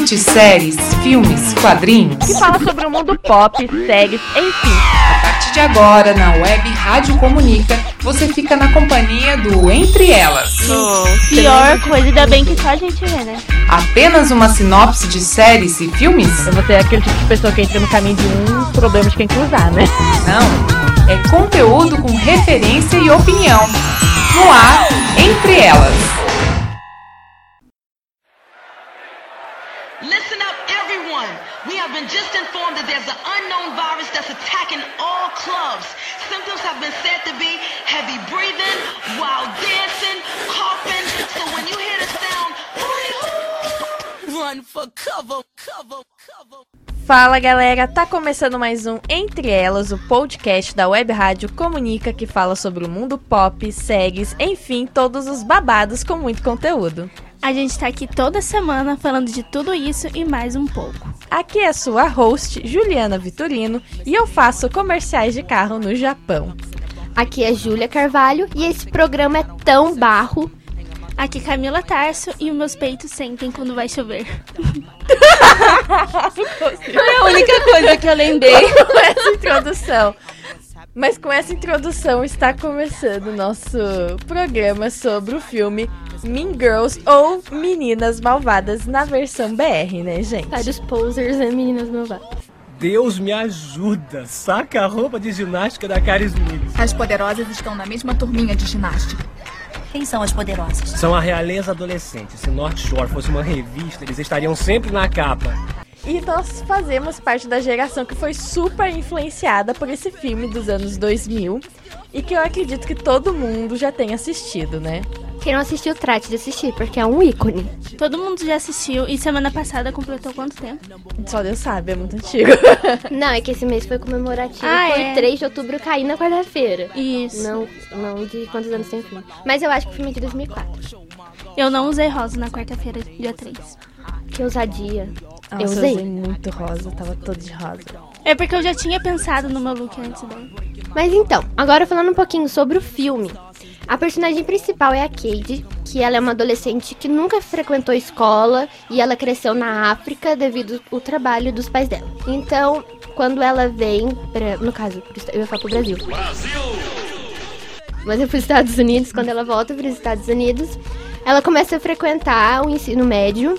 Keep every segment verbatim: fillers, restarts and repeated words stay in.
discute séries, filmes, quadrinhos. Que fala sobre o mundo pop, séries, enfim. A partir de agora, na Web Rádio Comunica, você fica na companhia do Entre Elas. Oh, pior coisa, ainda bem que só a gente vê, né? Apenas uma sinopse de séries e filmes? Eu vou ser aquele tipo de pessoa que entra no caminho de um problema de quem cruzar, né? Não, é conteúdo com referência e opinião. No ar, Entre Elas. Listen up, everyone. We have been just informed that there's an unknown virus that's attacking all clubs. Symptoms have been said to be heavy breathing, wild dancing, coughing. So when you hear the sound, run for cover, cover, cover. Fala galera, tá começando mais um Entre Elas, o podcast da Web Rádio Comunica que fala sobre o mundo pop, séries, enfim, todos os babados com muito conteúdo. A gente tá aqui toda semana falando de tudo isso e mais um pouco. Aqui é sua host, Juliana Vitorino, e eu faço comerciais de carro no Japão. Aqui é Júlia Carvalho e esse programa é tão barro. Aqui Camila Tarso e os meus peitos sentem quando vai chover. Foi a única coisa que eu lembrei com essa introdução. Mas com essa introdução está começando o nosso programa sobre o filme Mean Girls ou Meninas Malvadas na versão B R, né, gente? Vários posers e meninas malvadas. Deus me ajuda! Saca a roupa de ginástica da Karen Smith. As poderosas estão na mesma turminha de ginástica. Quem são as poderosas? São a realeza adolescente. Se North Shore fosse uma revista, eles estariam sempre na capa. E nós fazemos parte da geração que foi super influenciada por esse filme dos anos dois mil e que eu acredito que todo mundo já tenha assistido, né? Quem não assistiu, trate de assistir, porque é um ícone. Todo mundo já assistiu e semana passada completou quanto tempo? Só Deus sabe, é muito antigo. Não, é que esse mês foi comemorativo, ah, foi é? três de outubro, cair na quarta-feira. Isso. Não, não de quantos anos tem o filme. Mas eu acho que o filme é de dois mil e quatro. Eu não usei rosa na quarta-feira, dia três. Que ousadia. Nossa, eu usei. eu usei muito rosa, tava todo de rosa. É porque eu já tinha pensado no meu look antes dela. Mas então, agora falando um pouquinho sobre o filme. A personagem principal é a Cade, que ela é uma adolescente que nunca frequentou escola e ela cresceu na África devido ao trabalho dos pais dela. Então, quando ela vem, pra, no caso, eu ia falar pro Brasil. Brasil! Mas é pros Estados Unidos, quando ela volta para os Estados Unidos, ela começa a frequentar o ensino médio.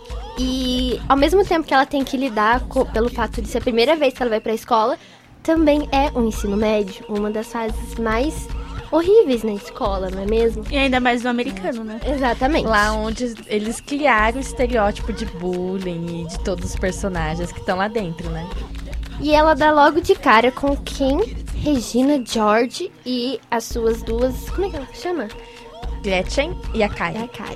E ao mesmo tempo que ela tem que lidar com, pelo fato de ser a primeira vez que ela vai pra escola, também é um ensino médio, uma das fases mais horríveis na escola, não é mesmo? E ainda mais no americano, né? Exatamente. Lá onde eles criaram o estereótipo de bullying e de todos os personagens que estão lá dentro, né? E ela dá logo de cara com quem? Regina George e as suas duas... Como é que ela chama? Gretchen e a Kari. É a Kari.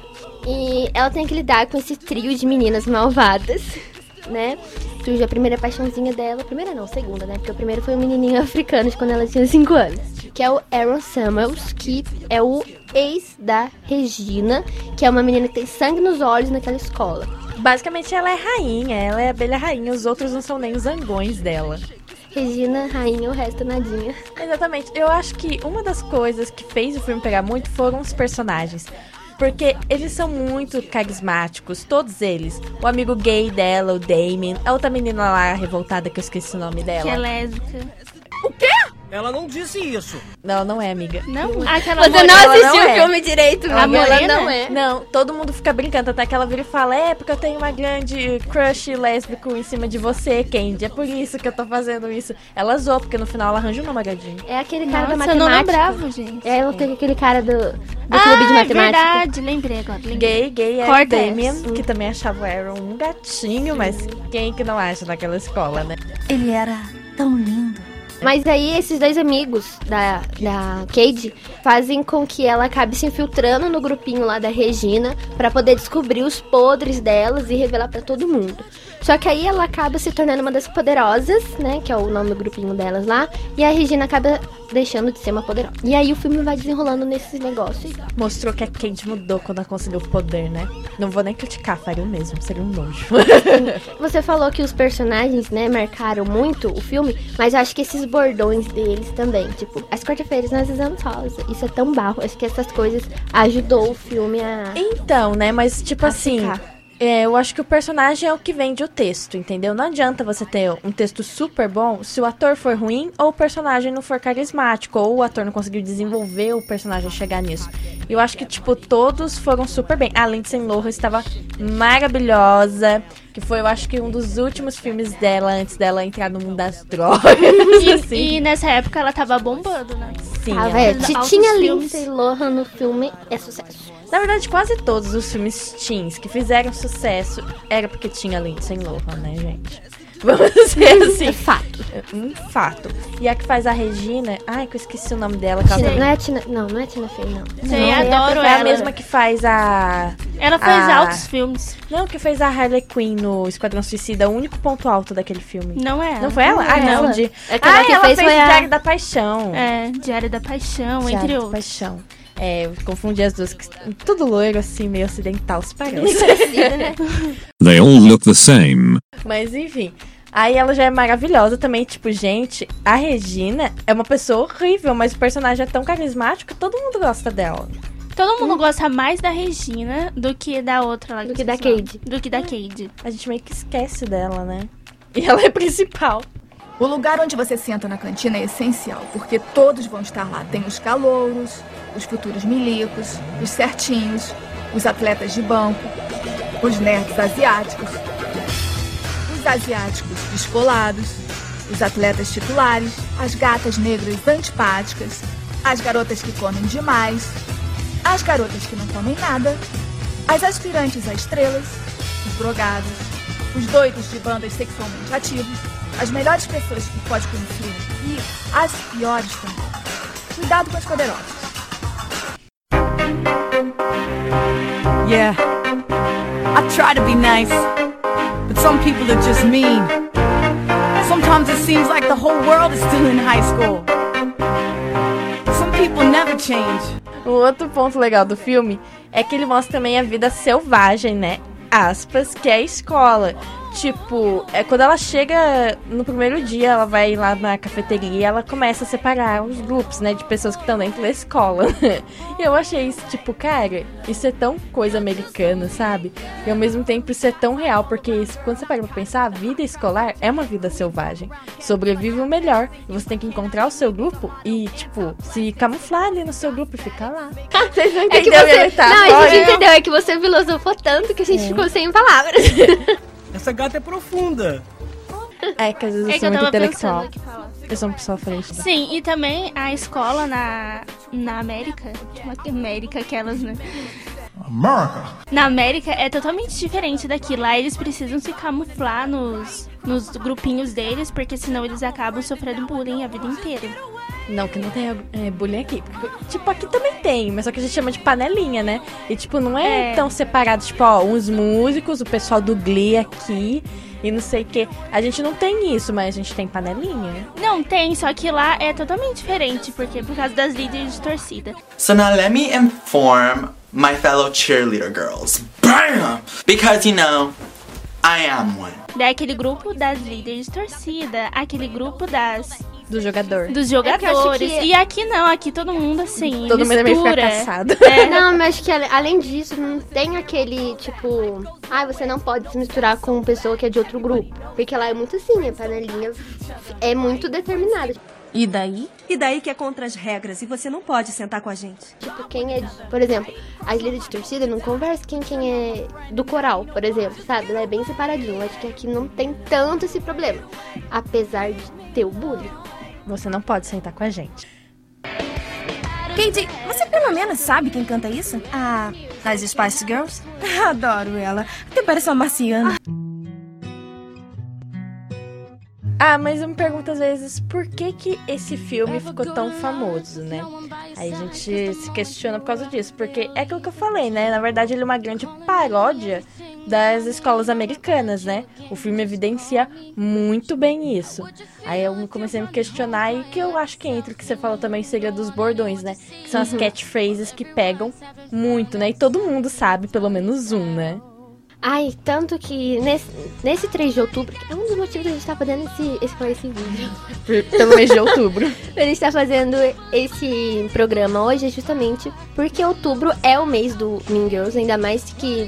E ela tem que lidar com esse trio de meninas malvadas, né? Surge a primeira paixãozinha dela. Primeira não, segunda, né? Porque o primeiro foi um menininho africano de quando ela tinha cinco anos. Que é o Aaron Samuels, que é o ex da Regina, que é uma menina que tem sangue nos olhos naquela escola. Basicamente ela é rainha, ela é a abelha rainha, os outros não são nem os zangões dela. Regina, rainha, o resto nadinha. Exatamente, eu acho que uma das coisas que fez o filme pegar muito foram os personagens. Porque eles são muito carismáticos, todos eles. O amigo gay dela, o Damien. A outra menina lá, revoltada, que eu esqueci o nome dela. Que é lésbica. O quê? Ela não disse isso. Não, não é, amiga. Não? Aquela Você não assistiu o filme direito, a amor, ela não não é. Não, todo mundo fica brincando, até que ela vira e fala, é porque eu tenho uma grande crush lésbico em cima de você, Candy. É por isso que eu tô fazendo isso. Ela zoou, porque no final ela arranja um namoradinho. É aquele cara Nossa, da matemática. eu não lembrava, gente. É, ela tem aquele cara do, do ah, clube de matemática. É verdade, lembrei agora. Lembrei. Gay, gay é Cortez. o Damien, que também achava o Aaron um gatinho, sim. Mas quem que não acha naquela escola, né? Ele era tão lindo. Mas aí esses dois amigos da, da Cade fazem com que ela acabe se infiltrando no grupinho lá da Regina pra poder descobrir os podres delas e revelar pra todo mundo. Só que aí ela acaba se tornando uma das poderosas, né, que é o nome do grupinho delas lá, e a Regina acaba deixando de ser uma poderosa. E aí o filme vai desenrolando nesses negócios. Mostrou que a Cade mudou quando ela conseguiu o poder, né? Não vou nem criticar, faria o mesmo, seria um nojo. Você falou que os personagens, né, marcaram muito o filme, mas eu acho que esses bordões deles também, tipo, as quarta-feiras nós usamos rosa, isso é tão barro, acho que essas coisas ajudou o filme a... Então, né, mas tipo a assim... ficar. É, eu acho que o personagem é o que vende o texto, entendeu? Não adianta você ter um texto super bom se o ator for ruim ou o personagem não for carismático, ou o ator não conseguiu desenvolver o personagem chegar nisso. Eu acho que, tipo, todos foram super bem. A Lindsay Lohan estava maravilhosa, que foi, eu acho que um dos últimos filmes dela antes dela entrar no mundo das drogas. E, assim. e nessa época ela tava bombando, né? Sim, Ah, ela- velho, se altos tinha filmes. Lindsay Lohan no filme, é sucesso. Na verdade, quase todos os filmes teens que fizeram sucesso era porque tinha Lindsay Lohan, né, gente? Vamos dizer assim. É fato. Um fato. E a que faz a Regina... Ai, que eu esqueci o nome dela. que ela Tina- tem- não é Tina, não, não é Tina Fey, não. Sei, Não, adoro é a ela. mesma que faz a... Ela fez Ah. altos filmes. Não, que fez a Harley Quinn no Esquadrão Suicida. O único ponto alto daquele filme. Não é ela. Não foi ela? Não Ah, é ela. confundi. Aquela Ah, que ela fez fez foi a- Diário da Paixão. É, Diário da Paixão, Diário entre da outros. Paixão. É, eu confundi as duas. que- Tudo loiro, assim, meio ocidental, se parece. They all look the same. Mas enfim. Aí ela já é maravilhosa também, tipo, gente, a Regina é uma pessoa horrível, mas o personagem é tão carismático que todo mundo gosta dela. Todo mundo gosta mais da Regina do que da outra lá. Do eu que da esqueci o nome. Cade. Do que da Cade. A gente meio que esquece dela, né? E ela é principal. O lugar onde você senta na cantina é essencial, porque todos vão estar lá. Tem os calouros, os futuros milicos, os certinhos, os atletas de banco, os nerds asiáticos, os asiáticos descolados, os atletas titulares, as gatas negras antipáticas, as garotas que comem demais, as garotas que não comem nada, as aspirantes a estrelas, os drogados, os doidos de bandas sexualmente ativos, as melhores pessoas que pode conhecer e as piores também. Cuidado com as poderosas. Yeah, I try to be nice, but some people are just mean. Sometimes it seems like the whole world is still in high school. Some people never change. O outro ponto legal do filme é que ele mostra também a vida selvagem, né? Aspas, que é a escola. Tipo, é quando ela chega no primeiro dia, ela vai lá na cafeteria e ela começa a separar os grupos, né, de pessoas que estão dentro da escola. E eu achei isso, tipo, cara, isso é tão coisa americana, sabe? E ao mesmo tempo isso é tão real, porque isso, quando você para pra pensar, a vida escolar é uma vida selvagem. Sobrevive o melhor. E você tem que encontrar o seu grupo e, tipo, se camuflar ali no seu grupo e ficar lá. Vocês não É que entenderam você... minha metáfora? Não, a gente entendeu. É que você filosofou tanto que a gente ficou sem palavras. Essa gata é profunda. É que às vezes eu É que sou eu muito tava intelectual. pensando que fala. Eu sou uma pessoa frente. Né? Sim, e também a escola na, na América, uma América aquelas, né? America. Na América é totalmente diferente daqui. Lá eles precisam se camuflar nos, nos grupinhos deles, porque senão eles acabam sofrendo bullying a vida inteira. Não, que não tem é, bullying aqui. Tipo, aqui também tem, mas só que a gente chama de panelinha, né? E, tipo, não é, É. tão separado, tipo, ó, uns músicos, o pessoal do Glee aqui e não sei o quê. A gente não tem isso, mas a gente tem panelinha. Não, tem, só que lá é totalmente diferente, porque por causa das líderes de torcida. So now let me inform my fellow cheerleader girls. Bam! Because, you know, I am one. Daí aquele grupo das líderes de torcida, aquele grupo das Do jogador. dos É que eu acho jogadores. que- E aqui não, aqui todo mundo assim, Todo mundo é meio mistura. fracassado. É. Não, mas acho que ale- além disso, não tem aquele, tipo... Ah, você não pode se misturar com pessoa que é de outro grupo. Porque lá é muito assim, a panelinha é muito determinada. E daí? E daí que é contra as regras e você não pode sentar com a gente. Tipo, quem é... de- Por exemplo, as líderes de torcida não conversa quem, quem é do coral, por exemplo, sabe? Ela é bem separadinho. Acho que aqui não tem tanto esse problema. Apesar de ter o bullying. Você não pode sentar com a gente. Katie, você pelo menos sabe quem canta isso? Ah, as Spice Girls? Adoro ela. Até parece uma marciana. Ah, mas eu me pergunto às vezes por que que esse filme ficou tão famoso, né? Aí a gente se questiona por causa disso, porque é aquilo que eu falei, né? Na verdade ele é uma grande paródia das escolas americanas, né? O filme evidencia muito bem isso. Aí eu comecei a me questionar e que eu acho que entra o que você falou também seria dos bordões, né? Que são as Uhum. catchphrases que pegam muito, né? E todo mundo sabe pelo menos um, né? Ai, tanto que nesse, nesse três de outubro, que é um dos motivos da gente estar fazendo esse, esse, esse vídeo. Por- Pelo mês de outubro. A gente tá fazendo esse programa hoje justamente porque outubro é o mês do Mean Girls, ainda mais que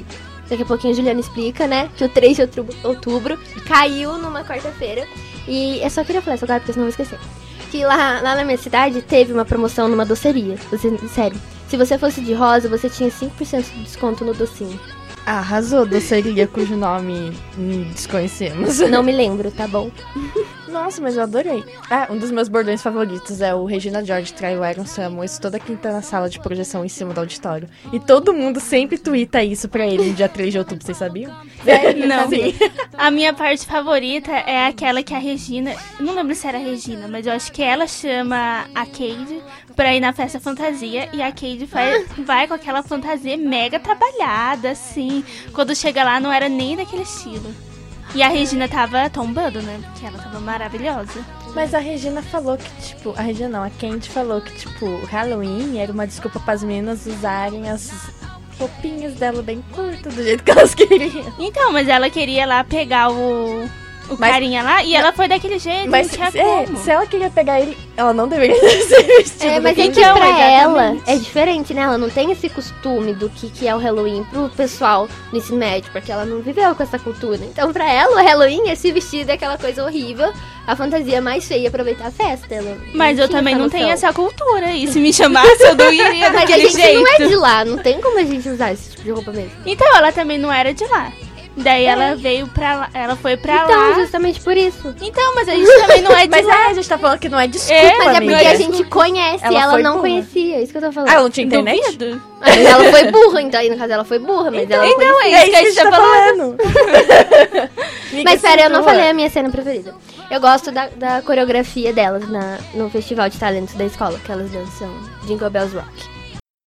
Daqui a pouquinho a Juliana explica, né? Que o três de outubro, outubro caiu numa quarta-feira. E eu só queria falar isso agora, porque senão eu vou esquecer. Que lá, lá na minha cidade teve uma promoção numa doceria. Você, sério, se você fosse de rosa, você tinha cinco por cento de desconto no docinho. Arrasou, doceria cujo nome desconhecemos. Não me lembro, tá bom? Nossa, mas eu adorei. Ah, um dos meus bordões favoritos é o Regina George trai o Eron Samuel, isso toda quinta na sala de projeção em cima do auditório. E todo mundo sempre tuita isso pra ele no dia três de outubro, vocês sabiam? Sério? Não. Sim. A minha parte favorita é aquela que a Regina, não lembro se era a Regina, mas eu acho que ela chama a Cade pra ir na festa fantasia e a Cade vai, vai com aquela fantasia mega trabalhada, assim. Quando chega lá não era nem daquele estilo. E a Regina tava tombando, né? Porque ela tava maravilhosa. Mas a Regina falou que, tipo... A Regina não, a Candy falou que, tipo, o Halloween era uma desculpa para as meninas usarem as roupinhas dela bem curtas, do jeito que elas queriam. Então, mas ela queria lá pegar o... O mas, carinha lá, e ela foi daquele jeito, mas não tinha se, como. Se ela queria pegar ele, ela não deveria ser vestida. É, mas é que pra exatamente. ela é diferente, né? Ela não tem esse costume do que, que é o Halloween pro pessoal do ensino médio, porque ela não viveu com essa cultura. Então pra ela, o Halloween é se vestir daquela coisa horrível, a fantasia mais feia, aproveitar a festa. Ela mas eu também não noção. tenho essa cultura, e se me chamasse eu não iria daquele jeito. Mas a gente jeito. não é de lá, não tem como a gente usar esse tipo de roupa mesmo. Então ela também não era de lá. Daí é. ela veio pra lá, ela foi pra então, lá. Então, justamente por isso. Então, mas a gente também não é de mas lá. Mas é, a gente tá falando que não é desculpa, é, Mas é amiga. porque a gente conhece, ela, ela não burra. conhecia, é isso que eu tô falando. Ah, ela não tinha internet? Duvido. Mas ela foi burra, então aí no caso ela foi burra, mas então, ela não então, conhecia. É isso que a gente tá falando. Mas pera, eu não falei a minha cena preferida. Eu gosto da, da coreografia delas na, no Festival de Talentos da escola, que elas dançam Jingle Bells Rock.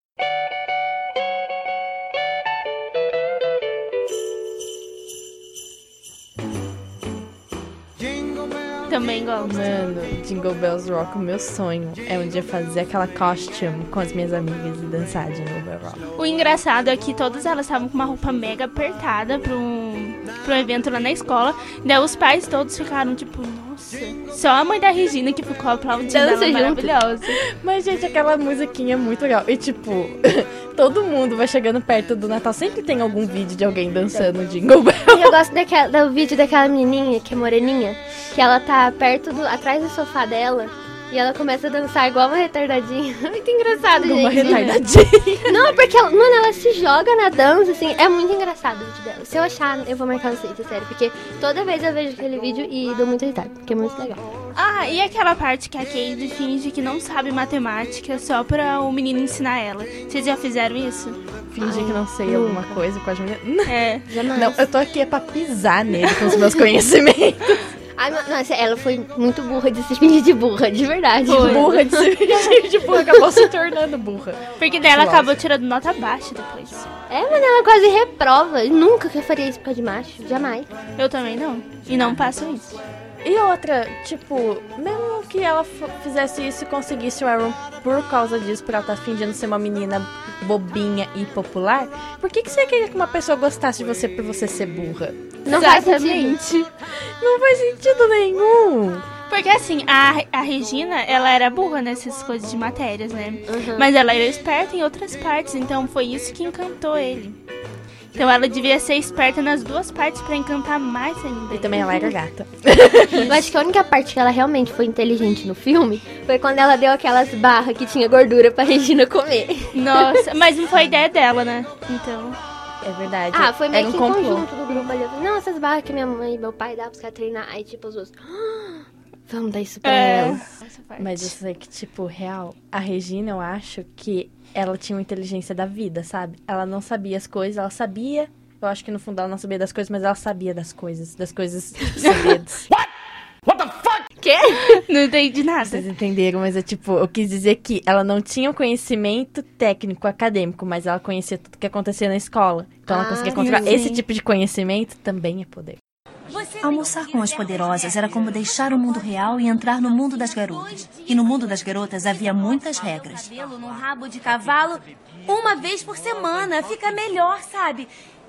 Também gosto. Mano, Jingle Bells Rock, o meu sonho é um dia fazer aquela costume com as minhas amigas e dançar Jingle Bells Rock. O engraçado é que todas elas estavam com uma roupa mega apertada pra um, pra um evento lá na escola. Daí os pais todos ficaram tipo, nossa, só a mãe da Regina que ficou aplaudindo, ela maravilhosa. Mas, gente, aquela musiquinha é muito legal. E, tipo, todo mundo vai chegando perto do Natal. Sempre tem algum vídeo de alguém dançando Jingle Bells. E eu gosto daquela, do vídeo daquela menininha, que é moreninha, que ela tá perto do, atrás do sofá dela e ela começa a dançar igual uma retardadinha. Muito engraçado, gente. Uma retardadinha. Não, porque ela, mano, ela se joga na dança, assim, é muito engraçado o vídeo dela. Se eu achar, eu vou marcar vocês, é sério, porque toda vez eu vejo aquele vídeo e dou muito risada, porque é muito legal. Ah, e aquela parte que a Cade finge que não sabe matemática só pra o menino ensinar ela. Vocês já fizeram isso? Fingir que não sei alguma coisa com as meninas? É, jamais. Não, eu tô aqui é pra pisar nele com os meus conhecimentos. Ai, nossa, ela foi muito burra de se fingir de burra, de verdade. Foi. Burra de se fingir de burra, acabou se tornando burra. Porque daí ela acabou tirando nota baixa depois. É, mas ela quase reprova. Nunca que eu faria isso por causa de macho, jamais. Eu também não. E não passo isso. E outra, tipo, mesmo que ela fizesse isso e conseguisse o Aaron por causa disso, por ela estar fingindo ser uma menina bobinha e popular, por que, que você queria que uma pessoa gostasse de você por você ser burra? Não faz sentido. Não faz sentido nenhum. Porque assim, a, a Regina, ela era burra nessas coisas de matérias, né? Uhum. Mas ela era esperta em outras partes, então foi isso que encantou ele. Então ela devia ser esperta nas duas partes pra encantar mais ainda. E também ela era gata. Eu acho que a única parte que ela realmente foi inteligente no filme foi quando ela deu aquelas barras que tinha gordura pra Regina comer. Nossa, mas não foi ideia dela, né? Então... É verdade. Ah, foi meio um que em complô. conjunto do grupo ali. Não, essas barras que minha mãe e meu pai davam pros caras treinar. Aí tipo os outros... Vamos dar isso pra é. ela. Mas eu sei que, tipo, real, a Regina, eu acho que ela tinha uma inteligência da vida, sabe? Ela não sabia as coisas, ela sabia... Eu acho que no fundo ela não sabia das coisas, mas ela sabia das coisas. Das coisas segredos. What? What the fuck? Quê? Não entendi nada. Vocês entenderam, mas é tipo... Eu quis dizer que ela não tinha um conhecimento técnico, acadêmico, mas ela conhecia tudo que acontecia na escola. Então ela Ah, conseguia controlar. sim. Esse tipo de conhecimento também é poder. Almoçar com as poderosas era como deixar o mundo real e entrar no mundo das garotas. E no mundo das garotas havia muitas regras. Cabelo no rabo de cavalo uma vez por semana. Fica melhor, sabe?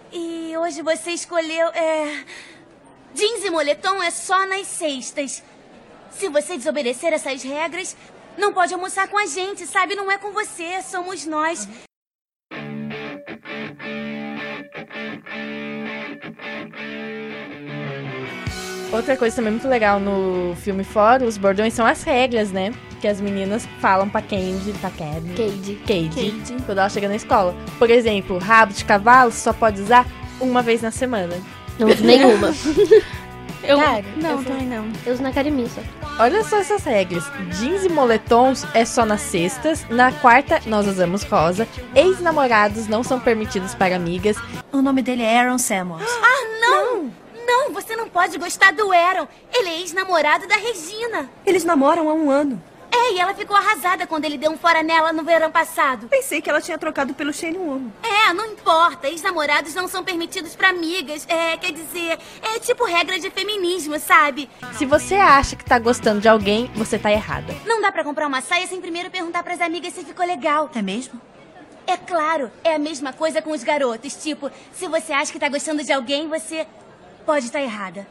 E hoje você escolheu... É... Jeans e moletom é só nas sextas. Se você desobedecer essas regras, não pode almoçar com a gente, sabe? Não é com você, somos nós. Outra coisa também muito legal no filme fora, os bordões, são as regras, né? Que as meninas falam pra Candy, pra Candy, Cade. Cade, Cade. quando ela chega na escola. Por exemplo, rabo de cavalo só pode usar uma vez na semana. Não uso nenhuma. Eu, Cara, não, eu- também não. Eu uso na academia só. Olha só essas regras. Jeans e moletons é só nas sextas. Na quarta, nós usamos rosa. Ex-namorados não são permitidos para amigas. O nome dele é Aaron Samuels. Ah, não! Não, você não pode gostar do Aaron. Ele é ex-namorado da Regina. Eles namoram há um ano. É, e ela ficou arrasada quando ele deu um fora nela no verão passado. Pensei que ela tinha trocado pelo Shane Woman. É, não importa. Ex-namorados não são permitidos pra amigas. É, quer dizer, é tipo regra de feminismo, sabe? Se você acha que tá gostando de alguém, você tá errada. Não dá pra comprar uma saia sem primeiro perguntar pras amigas se ficou legal. É mesmo? É claro, é a mesma coisa com os garotos. Tipo, se você acha que tá gostando de alguém, você pode estar errada.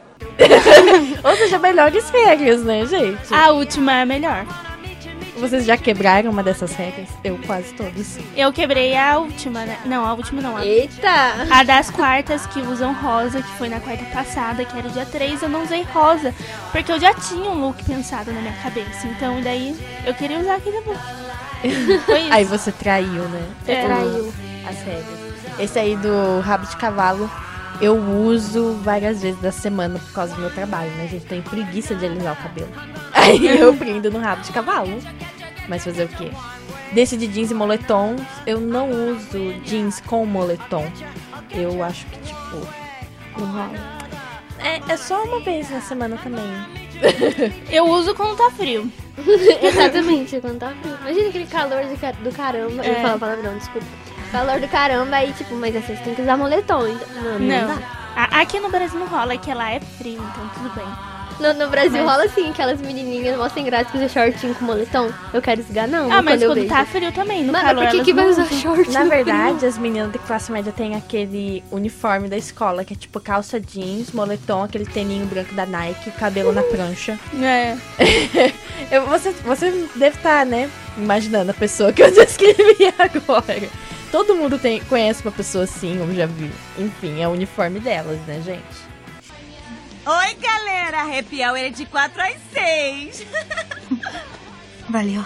Ou seja, melhores regras, né, gente? A última é a melhor. Vocês já quebraram uma dessas regras? Eu quase todas. Eu quebrei a última, né? Não, a última não. A, Eita! a das quartas que usam rosa, que foi na quarta passada, que era o dia três, eu não usei rosa. Porque eu já tinha um look pensado na minha cabeça. Então, daí, eu queria usar aquele look. Foi isso. Aí você traiu, né? É. Traiu. As regras. Esse aí do rabo de cavalo, eu uso várias vezes da semana por causa do meu trabalho, né, gente? Tenho preguiça de alisar o cabelo. Aí eu prendo no rabo de cavalo. Mas fazer o quê? Desse de jeans e moletom, eu não uso jeans com moletom. Eu acho que, tipo, não rola. É, é só uma vez na semana também. Eu uso quando tá frio. Exatamente, quando tá frio. Imagina aquele calor do, ca- do caramba. Eu É. vou falar palavrão, desculpa. Calor do caramba, aí tipo, mas vocês têm que usar moletom. Então, não, não, Não. dá. A- Aqui no Brasil não rola, é que lá é frio, então tudo bem. No, no Brasil Mas- rola assim, aquelas menininhas mó sem graça que usam shortinho com moletom. Eu quero esgar, não. Ah, mas eu quando vejo. tá frio também, no Mas calor por que elas que vai não usar usam. short? Na no verdade, frio? as meninas de classe média têm aquele uniforme da escola, que é tipo calça jeans, moletom, aquele teninho branco da Nike, cabelo na prancha. É. Eu- você, você deve estar, né, imaginando a pessoa que eu descrevi agora. Todo mundo tem, conhece uma pessoa assim, ou já viu. Enfim, é o uniforme delas, né, gente? Oi, galera! Happy Hour é de quatro às seis. Valeu.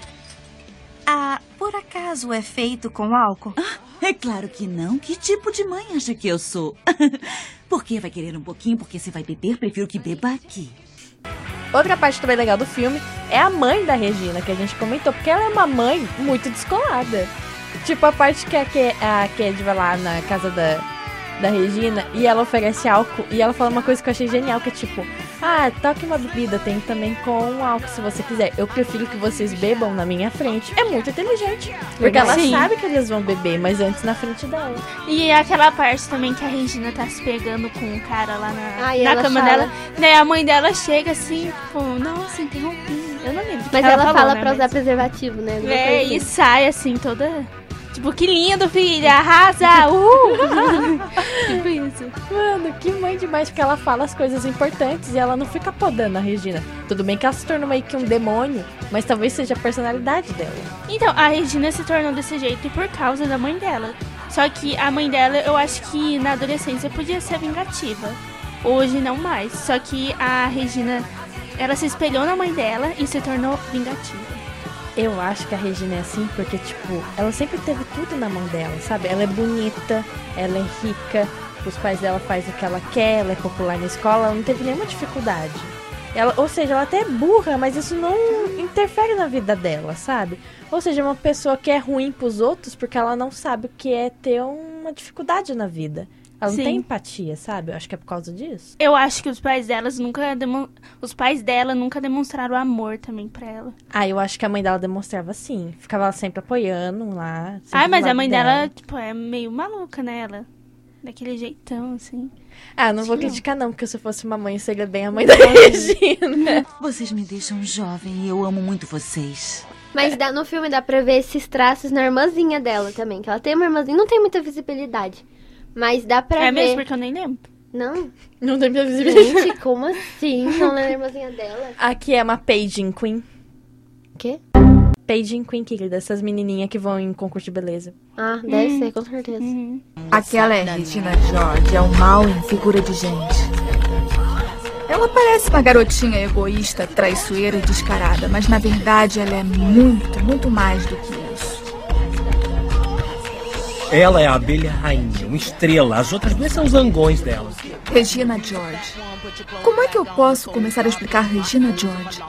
Ah, por acaso é feito com álcool? É claro que não. Que tipo de mãe acha que eu sou? Por que vai querer um pouquinho? Porque se vai beber, prefiro que beba aqui. Outra parte também legal do filme é a mãe da Regina, que a gente comentou, porque ela é uma mãe muito descolada. Tipo, a parte que a, Ke a Cade vai lá na casa da, da Regina e ela oferece álcool e ela fala uma coisa que eu achei genial, que é tipo, ah, toque uma bebida, tem também com álcool se você quiser. Eu prefiro que vocês bebam na minha frente. É muito inteligente. Porque ela Sim. sabe que eles vão beber, mas antes na frente dela. E aquela parte também que a Regina tá se pegando com o cara lá na, Ai, na ela cama fala- dela. Daí a mãe dela chega assim, tipo, nossa, interrompi. Eu não lembro. o que Mas ela, ela, falou, fala né, pra mas- usar preservativo, né? Alguma É, coisa e assim. sai assim, toda. Tipo, que lindo, filha, arrasa! Uhul! Tipo isso. Mano, que mãe demais, porque ela fala as coisas importantes e ela não fica podando a Regina. Tudo bem que ela se tornou meio que um demônio, mas talvez seja a personalidade dela. Então, a Regina se tornou desse jeito por causa da mãe dela. Só que a mãe dela, eu acho que na adolescência podia ser vingativa. Hoje não mais. Só que a Regina, ela se espelhou na mãe dela e se tornou vingativa. Eu acho que a Regina é assim porque, tipo, ela sempre teve tudo na mão dela, sabe? Ela é bonita, ela é rica, os pais dela fazem o que ela quer, ela é popular na escola, ela não teve nenhuma dificuldade. Ela, ou seja, ela até é burra, mas isso não interfere na vida dela, sabe? Ou seja, uma pessoa que é ruim pros outros porque ela não sabe o que é ter uma dificuldade na vida. Ela não Sim. tem empatia, sabe? Eu acho que é por causa disso. Eu acho que os pais delas nunca demon... os pais dela nunca demonstraram amor também pra ela. Ah, eu acho que a mãe dela demonstrava sim. Ficava ela sempre apoiando lá. sempre Ah, do mas a lado mãe dela, tipo, é meio maluca, né? Ela, daquele jeitão, assim. Ah, não vou Sim. criticar não, porque se eu fosse uma mãe, eu seria bem a mãe da Regina. Vocês me deixam jovem e eu amo muito vocês. Mas dá, no filme dá pra ver esses traços na irmãzinha dela também. Que ela tem uma irmãzinha, não tem muita visibilidade. Mas dá pra É ver. mesmo, porque eu nem lembro. Não? Não tem muita visibilidade. Gente, como assim? Não lembra a irmãzinha dela? Aqui é uma paging queen. Quê? Paging queen, querida. Essas menininhas que vão em concurso de beleza. Ah, deve Hum. ser, com certeza. Aquela é Regina George, é um mal em figura de gente. Ela parece uma garotinha egoísta, traiçoeira e descarada, mas na verdade ela é muito, muito mais do que isso. Ela é a abelha rainha, uma estrela. As outras duas são os zangões dela. Regina George. Como é que eu posso começar a explicar Regina George?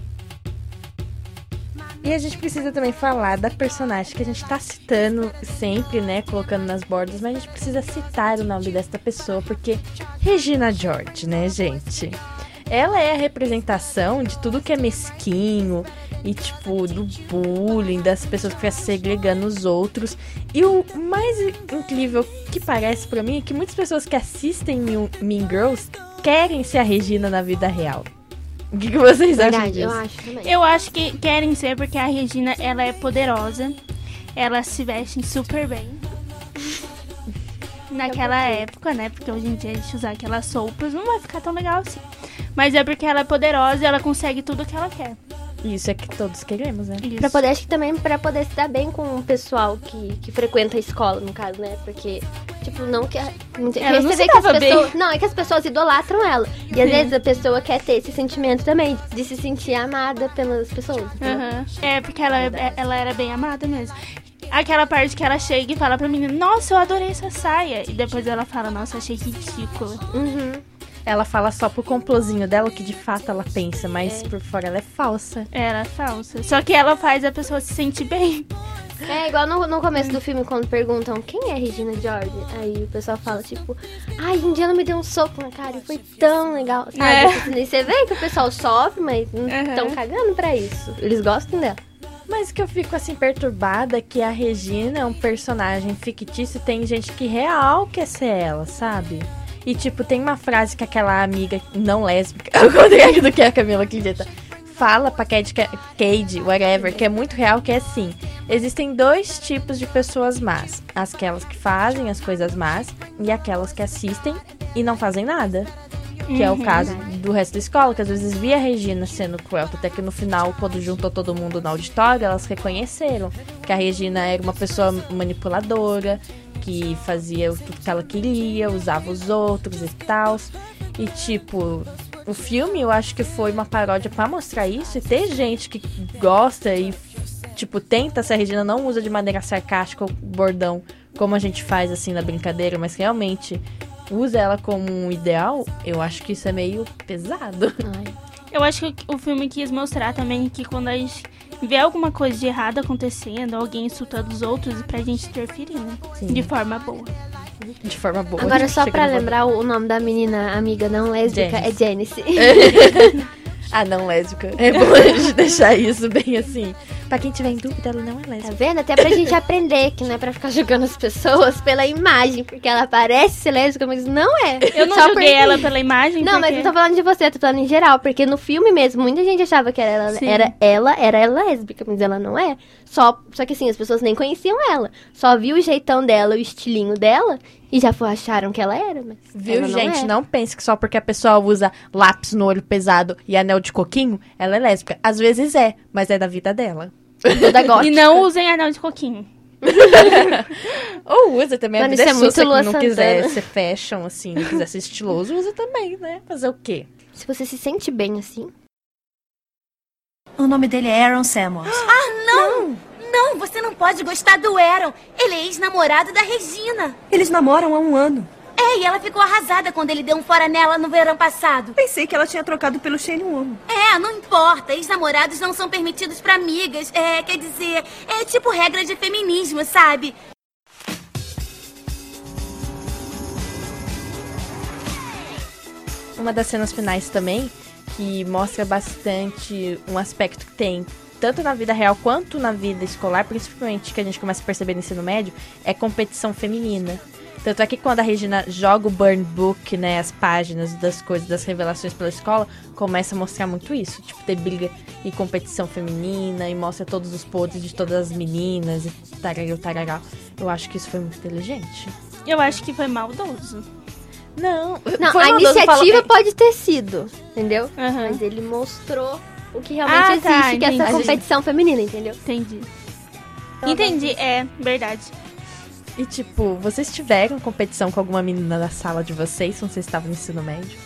E a gente precisa também falar da personagem que a gente tá citando sempre, né, colocando nas bordas, mas a gente precisa citar o nome dessa pessoa, porque Regina George, né, gente? Ela é a representação de tudo que é mesquinho e, tipo, do bullying, das pessoas que ficam segregando os outros. E o mais incrível que parece pra mim é que muitas pessoas que assistem Mean Girls querem ser a Regina na vida real. O que, que vocês Verdade, acham disso? Eu acho também. Eu acho que querem ser porque a Regina, ela é poderosa. Ela se veste super bem. Naquela época, né? Porque hoje em dia a gente usar aquelas roupas não vai ficar tão legal assim. Mas é porque ela é poderosa e ela consegue tudo o que ela quer. Isso é que todos queremos, né? Pra poder, acho que também pra poder se dar bem com o pessoal que, que frequenta a escola, no caso, né? Porque, tipo, não que... Ela não você se vê que as dava pessoas, bem. não, é que as pessoas idolatram ela. E Sim. às vezes a pessoa quer ter esse sentimento também, de se sentir amada pelas pessoas. Uhum. É, porque ela, é- ela era bem amada mesmo. Aquela parte que ela chega e fala pra menina, nossa, eu adorei essa saia. E depois ela fala, nossa, achei ridícula. Uhum. Ela fala só pro complozinho dela o que de fato ela pensa, mas por fora ela é falsa. Ela é falsa. Só que ela faz a pessoa se sentir bem. É igual no, no começo do filme, quando perguntam quem é Regina George, aí o pessoal fala, tipo, ai, um dia ela me deu um soco na cara e foi tão legal, sabe? É. E você vê que o pessoal sofre, mas não Uhum. estão cagando pra isso. Eles gostam dela. Mas que eu fico assim perturbada é que a Regina é um personagem fictício e tem gente que real quer ser ela, sabe? E tipo, tem uma frase que aquela amiga não lésbica, ao contrário do que a Camila acredita, fala pra Cade, Cade, whatever, que é muito real, que é assim: existem dois tipos de pessoas más. Aquelas que fazem as coisas más e aquelas que assistem e não fazem nada. Que é o Uhum. caso do resto da escola, que às vezes via a Regina sendo cruel, até que no final, quando juntou todo mundo no auditório, elas reconheceram que a Regina era uma pessoa manipuladora, que fazia tudo que ela queria, usava os outros e tal. E tipo, o filme eu acho que foi uma paródia pra mostrar isso, e ter gente que gosta e tipo, tenta, se a Regina não usa de maneira sarcástica ou bordão, como a gente faz assim na brincadeira, mas realmente usa ela como um ideal, eu acho que isso é meio pesado. Eu acho que o filme quis mostrar também que quando a gente vê alguma coisa de errado acontecendo, alguém insultando os outros, pra gente interferir, né? Sim. De forma boa. De forma boa. Agora, só Chega pra no lembrar, o nome da menina amiga não lésbica Janice. é Janice. Ah, não lésbica. É bom a gente deixar isso bem assim. Pra quem tiver em dúvida, ela não é Tá lésbica. vendo? Até pra gente aprender que não é pra ficar julgando as pessoas pela imagem, porque ela parece ser lésbica, mas não é. Eu não Só julguei porque- ela pela imagem, Não, mas porque- não tô falando de você, eu tô falando em geral, porque no filme mesmo, muita gente achava que era, Sim. era ela, era ela lésbica, mas ela não é. Só, só que assim, as pessoas nem conheciam ela. Só viu o jeitão dela, o estilinho dela, e já foi, acharam que ela era, mas Viu, ela não gente? é. Não pense que só porque a pessoa usa lápis no olho pesado e anel de coquinho, ela é lésbica. Às vezes é, mas é da vida dela. Toda gótica. E não usem anel de coquinho. Ou usa também. Mano, a vida isso é sua, muito se Lua não quiser Santana. ser fashion, assim, não quiser ser estiloso, usa também, né? Fazer o quê? Se você se sente bem assim. O nome dele é Aaron Samuels. Ah, não! Não, você não pode gostar do Aaron. Ele é ex-namorado da Regina. Eles namoram há um ano. É, e ela ficou arrasada quando ele deu um fora nela no verão passado. Pensei que ela tinha trocado pelo Shane Woman. É, não importa. Ex-namorados não são permitidos pra amigas. É, quer dizer, é tipo regra de feminismo, sabe? Uma das cenas finais também, que mostra bastante um aspecto que tem tanto na vida real quanto na vida escolar, principalmente que a gente começa a perceber no ensino médio, é competição feminina. Tanto é que quando a Regina joga o burn book, né, as páginas das coisas, das revelações pela escola, começa a mostrar muito isso. Tipo, ter briga e competição feminina, e mostra todos os podres de todas as meninas, e tararau, tararau. Eu acho que isso foi muito inteligente. Eu acho que foi maldoso. Não, Não, foi a maldoso, iniciativa falo- pode ter sido, entendeu? Uhum. Mas ele mostrou o que realmente Ah, existe, tá, que é essa entendi. competição feminina, entendeu? Entendi. Entendi, é verdade. E tipo, vocês tiveram competição com alguma menina da sala de vocês, quando vocês estavam no ensino médio?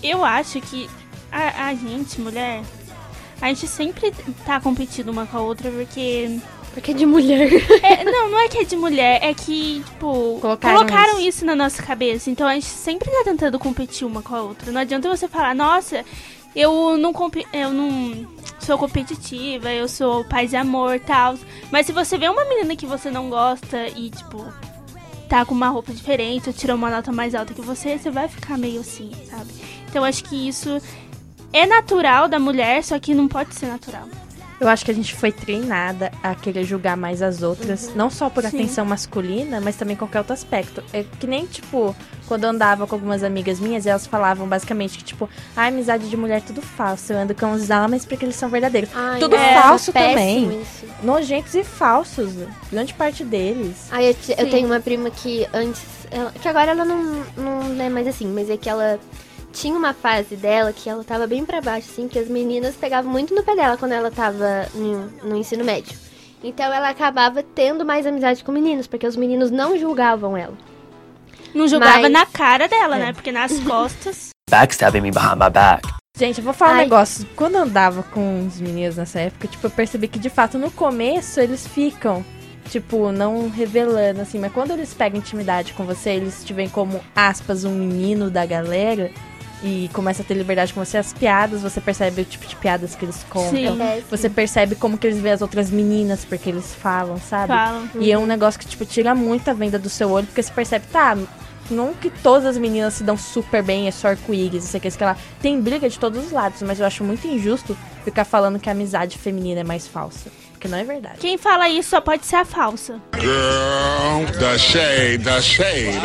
Eu acho que a, a gente, mulher, a gente sempre tá competindo uma com a outra porque... Porque é de mulher. É, não, não é que é de mulher, é que, tipo, Colocaram, colocaram isso. isso na nossa cabeça. Então a gente sempre tá tentando competir uma com a outra. Não adianta você falar, nossa, eu não, comp- eu não sou competitiva, eu sou paz e amor e tal. Mas se você vê uma menina que você não gosta e, tipo, tá com uma roupa diferente ou tirou uma nota mais alta que você, você vai ficar meio assim, sabe? Então acho que isso é natural da mulher, só que não pode ser natural. Eu acho que a gente foi treinada a querer julgar mais as outras, uhum. não só por Sim. atenção masculina, mas também qualquer outro aspecto. É que nem, tipo, quando eu andava com algumas amigas minhas, elas falavam basicamente que, tipo, a amizade de mulher é tudo falso. Eu ando com os homens porque eles são verdadeiros. Ai, tudo é, falso também. Isso. Nojentos e falsos. Grande parte deles. Ai, eu, te, eu tenho uma prima que antes... Ela, que agora ela não, não é mais assim, mas é que ela... Tinha uma fase dela que ela tava bem pra baixo, assim, que as meninas pegavam muito no pé dela quando ela tava no, no ensino médio. Então ela acabava tendo mais amizade com meninos, porque os meninos não julgavam ela. Não julgava Mas... na cara dela, é. né? Porque nas costas... Backstabbing me behind my back. Gente, eu vou falar Ai. um negócio. Quando eu andava com os meninos nessa época, tipo, eu percebi que, de fato, no começo, eles ficam... Tipo, não revelando, assim, mas quando eles pegam intimidade com você, eles te veem como, aspas, um menino da galera... E começa a ter liberdade com você, as piadas, você percebe o tipo de piadas que eles contam. Sim. É, sim. Você percebe como que eles veem as outras meninas, porque eles falam, sabe? Falam. E é um negócio que, tipo, tira muito a venda do seu olho, porque você percebe, tá, não que todas as meninas se dão super bem, é só arco-íris, não sei o que, isso que lá. Tem briga de todos os lados, mas eu acho muito injusto ficar falando que a amizade feminina é mais falsa. Porque não é verdade. Quem fala isso só pode ser a falsa. Girl, the shade, the shade.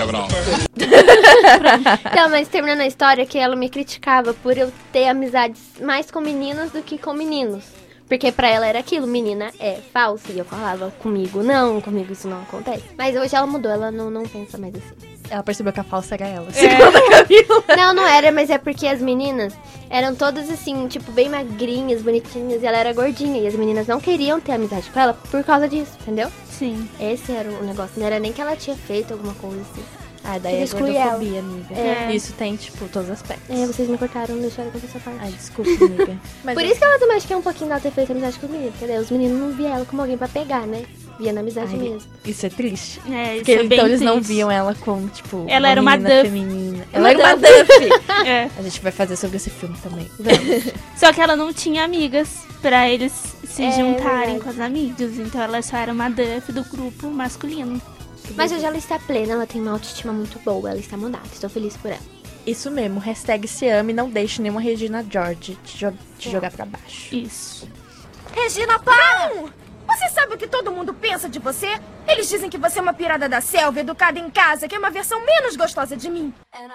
Então, mas terminando a história, que ela me criticava por eu ter amizades mais com meninas do que com meninos. Porque pra ela era aquilo, menina é falsa. E eu falava, comigo não, comigo isso não acontece. Mas hoje ela mudou, ela não, não pensa mais assim. Ela percebeu que a falsa era ela. É. Não, não era, mas é porque as meninas eram todas assim, tipo, bem magrinhas, bonitinhas, e ela era gordinha. E as meninas não queriam ter amizade com ela por causa disso, entendeu? Sim. Esse era o negócio, não era nem que ela tinha feito alguma coisa assim. Ah, daí é gordofobia, amiga. É. Isso tem, tipo, todos os aspectos. É, vocês me cortaram, não deixaram contar essa parte. Ai, desculpa, amiga. Mas Por eu... isso que ela também acho que é um pouquinho dela ter feito amizade com os meninos, porque daí os meninos não viam ela como alguém pra pegar, né? Via na amizade Ai, mesmo. Isso é triste. É, isso porque é bem então eles triste. não viam ela como, tipo, ela uma era uma menina Duff. feminina. Uma Ela era uma Duff. Duff. É. A gente vai fazer sobre esse filme também. Só que ela não tinha amigas pra eles se É, juntarem verdade. com as amigas. Então ela só era uma Duff do grupo masculino. Mas hoje ela está plena, ela tem uma autoestima muito boa, ela está mudada, estou feliz por ela. Isso mesmo, hashtag se ame e não deixe nenhuma Regina George te, jo- te jogar pra baixo. Isso. Regina, para! Você sabe o que todo mundo pensa de você? Eles dizem que você é uma pirada da selva, educada em casa, que é uma versão menos gostosa de mim.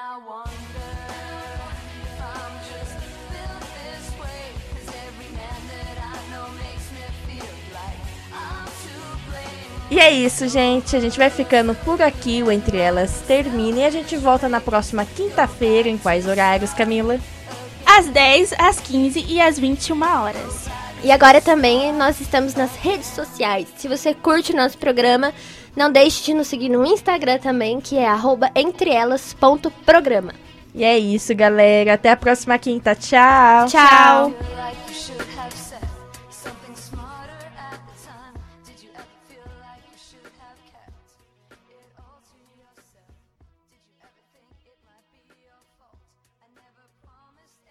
E é isso, gente. A gente vai ficando por aqui. O Entre Elas termina. E a gente volta na próxima quinta-feira. Em quais horários, Camila? Às dez, às quinze e às vinte e uma horas. E agora também nós estamos nas redes sociais. Se você curte o nosso programa, não deixe de nos seguir no Instagram também, que é arroba entreelas ponto programa. E é isso, galera. Até a próxima quinta. Tchau. Tchau. Tchau.